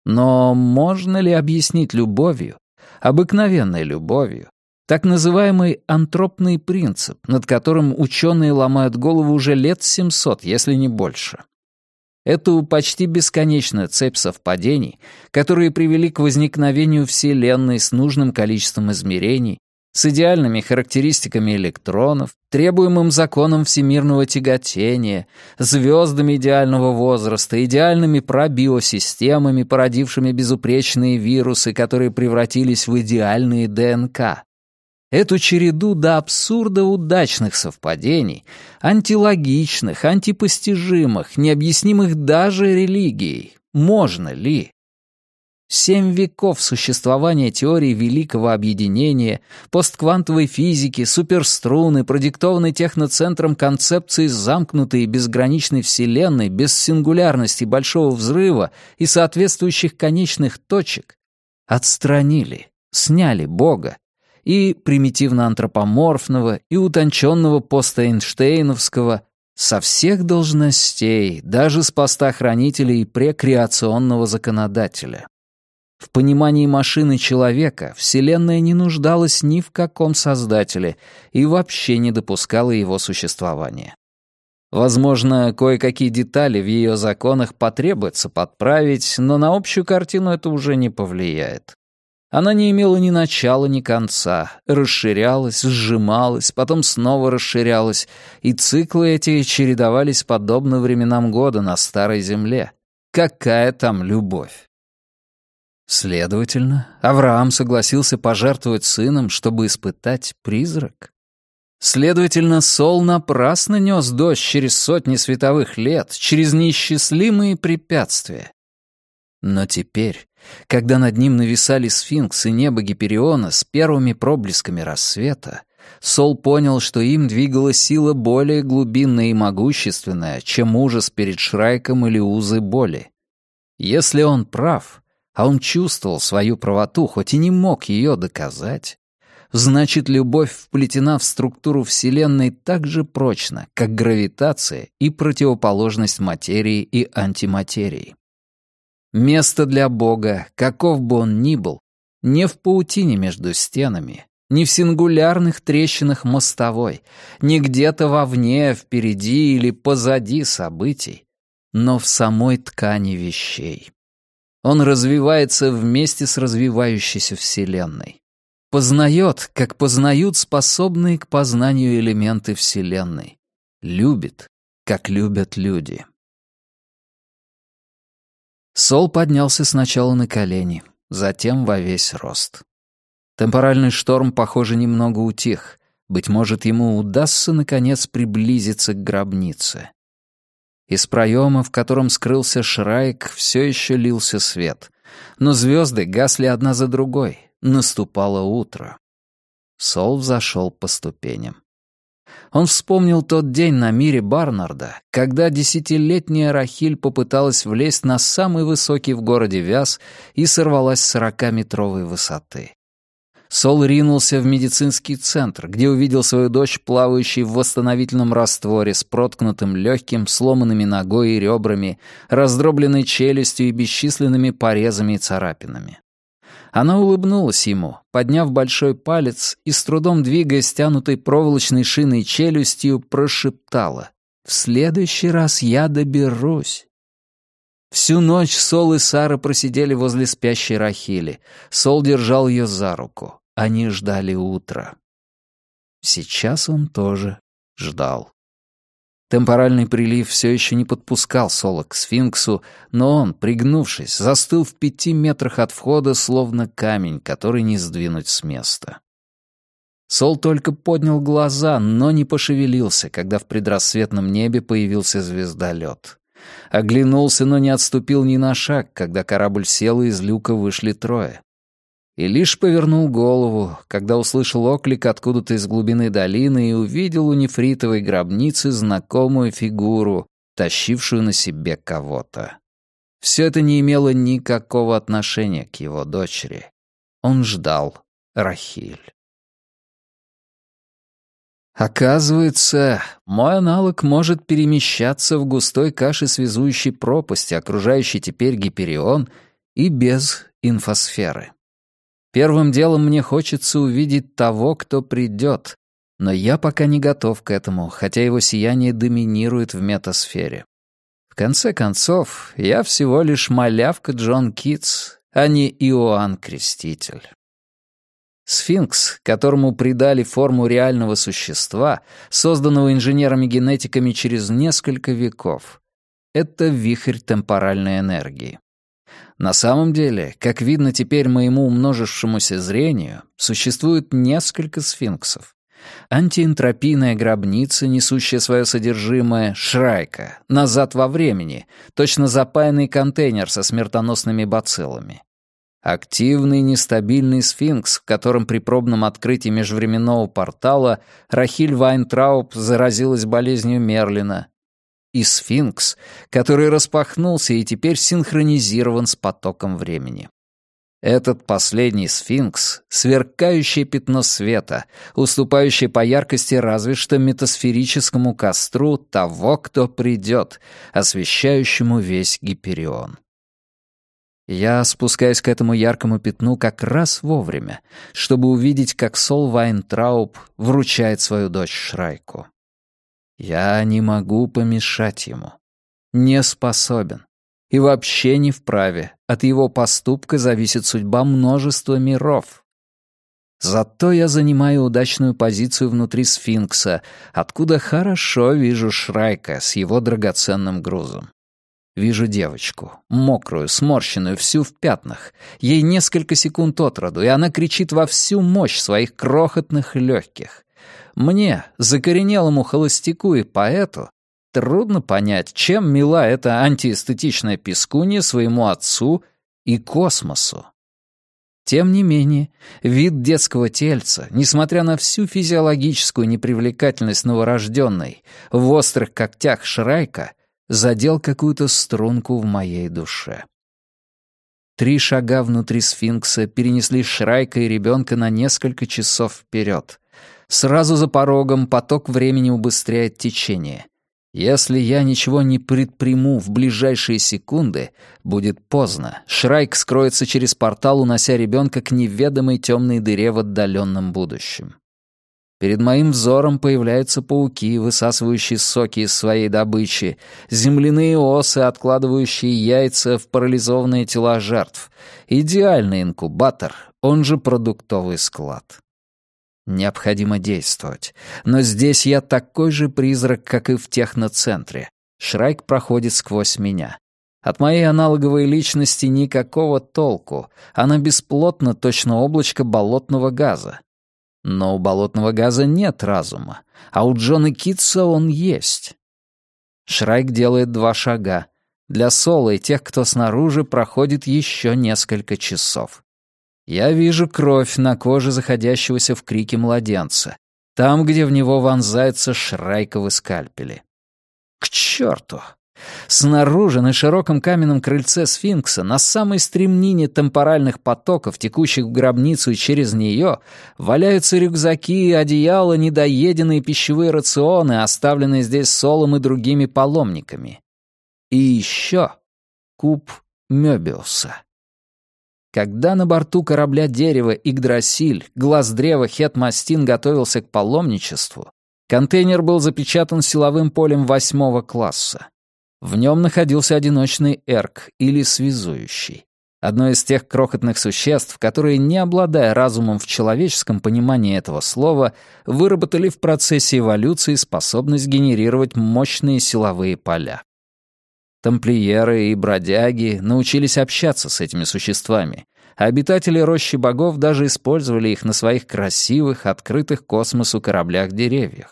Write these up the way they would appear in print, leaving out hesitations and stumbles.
Но можно ли объяснить любовью, обыкновенной любовью, так называемый антропный принцип, над которым ученые ломают голову уже лет 700, если не больше? Эту почти бесконечную цепь совпадений, которые привели к возникновению Вселенной с нужным количеством измерений, с идеальными характеристиками электронов, требуемым законом всемирного тяготения, звездами идеального возраста, идеальными пробиосистемами, породившими безупречные вирусы, которые превратились в идеальные ДНК. Эту череду до абсурда удачных совпадений, антилогичных, антипостижимых, необъяснимых даже религией, можно ли? 7 веков существования теории великого объединения, постквантовой физики, суперструны, продиктованной техноцентром концепции замкнутой и безграничной Вселенной без сингулярности Большого взрыва и соответствующих конечных точек, отстранили, сняли Бога и примитивно-антропоморфного, и утонченного пост-эйнштейновского со всех должностей, даже с поста хранителя и прекреационного законодателя. В понимании машины человека Вселенная не нуждалась ни в каком создателе и вообще не допускала его существования. Возможно, кое-какие детали в ее законах потребуется подправить, но на общую картину это уже не повлияет. Она не имела ни начала, ни конца, расширялась, сжималась, потом снова расширялась, и циклы эти чередовались подобно временам года на Старой Земле. Какая там любовь? Следовательно, Авраам согласился пожертвовать сыном, чтобы испытать призрак. Следовательно, Сол напрасно нес дождь через сотни световых лет, через неисчислимые препятствия. Но теперь, когда над ним нависали сфинкс и небо Гипериона с первыми проблесками рассвета, Сол понял, что им двигала сила более глубинная и могущественная, чем ужас перед Шрайком или узы боли. Если он прав, а он чувствовал свою правоту, хоть и не мог ее доказать, значит, любовь вплетена в структуру Вселенной так же прочно, как гравитация и противоположность материи и антиматерии. Место для Бога, каков бы он ни был, не в паутине между стенами, не в сингулярных трещинах мостовой, не где-то вовне, впереди или позади событий, но в самой ткани вещей. Он развивается вместе с развивающейся Вселенной. Познает, как познают способные к познанию элементы Вселенной. Любит, как любят люди. Сол поднялся сначала на колени, затем во весь рост. Темпоральный шторм, похоже, немного утих. Быть может, ему удастся, наконец, приблизиться к гробнице. Из проема, в котором скрылся Шрайк, все еще лился свет. Но звезды гасли одна за другой. Наступало утро. Сол взошел по ступеням. Он вспомнил тот день на мире Барнарда, когда 10-летняя Рахиль попыталась влезть на самый высокий в городе вяз и сорвалась с 40-метровой высоты. Сол ринулся в медицинский центр, где увидел свою дочь, плавающей в восстановительном растворе с проткнутым легким, сломанными ногой и ребрами, раздробленной челюстью и бесчисленными порезами и царапинами. Она улыбнулась ему, подняв большой палец и, с трудом двигая стянутой проволочной шиной челюстью, прошептала: «В следующий раз я доберусь». Всю ночь Сол и Сара просидели возле спящей Рахили. Сол держал ее за руку. Они ждали утра. Сейчас он тоже ждал. Темпоральный прилив все еще не подпускал Сола к сфинксу, но он, пригнувшись, застыл в 5 метрах от входа, словно камень, который не сдвинуть с места. Сол только поднял глаза, но не пошевелился, когда в предрассветном небе появился звездолет. Оглянулся, но не отступил ни на шаг, когда корабль сел, и из люка вышли 3. И лишь повернул голову, когда услышал оклик откуда-то из глубины долины и увидел у нефритовой гробницы знакомую фигуру, тащившую на себе кого-то. Все это не имело никакого отношения к его дочери. Он ждал Рахиль. Оказывается, мой аналог может перемещаться в густой каше связующей пропасти, окружающей теперь Гиперион, и без инфосферы. Первым делом мне хочется увидеть того, кто придет, но я пока не готов к этому, хотя его сияние доминирует в метасфере. В конце концов, я всего лишь малявка Джон Китс, а не Иоанн Креститель. Сфинкс, которому придали форму реального существа, созданного инженерами-генетиками через несколько веков, это вихрь темпоральной энергии. На самом деле, как видно теперь моему умножившемуся зрению, существует несколько сфинксов. Антиэнтропийная гробница, несущая свое содержимое, Шрайка, назад во времени, точно запаянный контейнер со смертоносными бациллами. Активный нестабильный сфинкс, в котором при пробном открытии межвременного портала Рахиль Вайнтрауб заразилась болезнью Мерлина. И сфинкс, который распахнулся и теперь синхронизирован с потоком времени. Этот последний сфинкс — сверкающее пятно света, уступающее по яркости разве что метасферическому костру того, кто придет, освещающему весь Гиперион. Я спускаюсь к этому яркому пятну как раз вовремя, чтобы увидеть, как Сол Вайнтрауб вручает свою дочь Шрайку. Я не могу помешать ему. Не способен. И вообще не вправе. От его поступка зависит судьба множества миров. Зато я занимаю удачную позицию внутри сфинкса, откуда хорошо вижу Шрайка с его драгоценным грузом. Вижу девочку, мокрую, сморщенную, всю в пятнах. Ей несколько секунд от роду, и она кричит во всю мощь своих крохотных легких. Мне, закоренелому холостяку и поэту, трудно понять, чем мила эта антиэстетичная пискунья своему отцу и космосу. Тем не менее, вид детского тельца, несмотря на всю физиологическую непривлекательность новорожденной, в острых когтях Шрайка, задел какую-то струнку в моей душе. 3 шага внутри сфинкса перенесли Шрайка и ребенка на несколько часов вперед. Сразу за порогом поток времени убыстряет течение. Если я ничего не предприму в ближайшие секунды, будет поздно. Шрайк скроется через портал, унося ребенка к неведомой темной дыре в отдаленном будущем. Перед моим взором появляются пауки, высасывающие соки из своей добычи, земляные осы, откладывающие яйца в парализованные тела жертв. Идеальный инкубатор, он же продуктовый склад. Необходимо действовать. Но здесь я такой же призрак, как и в техноцентре. Шрайк проходит сквозь меня. От моей аналоговой личности никакого толку. Она бесплотна, точно облачко болотного газа. Но у болотного газа нет разума, а у Джона Китса он есть. Шрайк делает 2 шага. Для Сола и тех, кто снаружи, проходит еще несколько часов. Я вижу кровь на коже заходящегося в крике младенца, там, где в него вонзаются шрайковы скальпели. К черту! Снаружи, на широком каменном крыльце сфинкса, на самой стремнине темпоральных потоков, текущих в гробницу и через нее, валяются рюкзаки, одеяла, недоеденные пищевые рационы, оставленные здесь Солом и другими паломниками. И еще куб Мёбиуса. Когда на борту корабля дерева Игдрасиль, глаз древа Хет-Мастин готовился к паломничеству, контейнер был запечатан силовым полем 8 класса. В нем находился одиночный эрк, или связующий. Одно из тех крохотных существ, которые, не обладая разумом в человеческом понимании этого слова, выработали в процессе эволюции способность генерировать мощные силовые поля. Тамплиеры и бродяги научились общаться с этими существами, а обитатели рощи богов даже использовали их на своих красивых, открытых космосу кораблях-деревьях.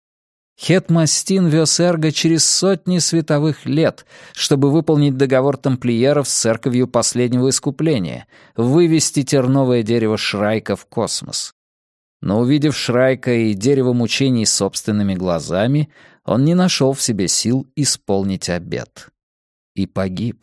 Хет-Мастин вез Эрго через сотни световых лет, чтобы выполнить договор тамплиеров с церковью последнего искупления, вывести терновое дерево Шрайка в космос. Но увидев Шрайка и дерево мучений собственными глазами, он не нашел в себе сил исполнить обет. И погиб.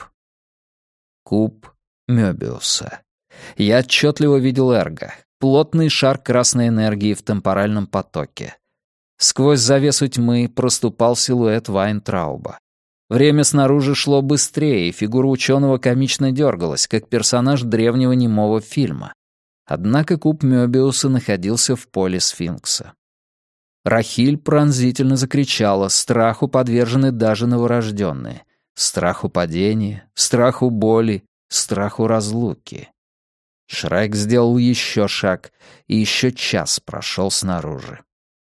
Куб Мёбиуса. Я отчетливо видел Эрго, плотный шар красной энергии в темпоральном потоке. Сквозь завесу тьмы проступал силуэт Вайнтрауба. Время снаружи шло быстрее, и фигура ученого комично дергалась, как персонаж древнего немого фильма. Однако куб Мёбиуса находился в поле сфинкса. Рахиль пронзительно закричала, страху подвержены даже новорожденные. Страху падения, страху боли, страху разлуки. Шрек сделал еще шаг, и еще час прошел снаружи.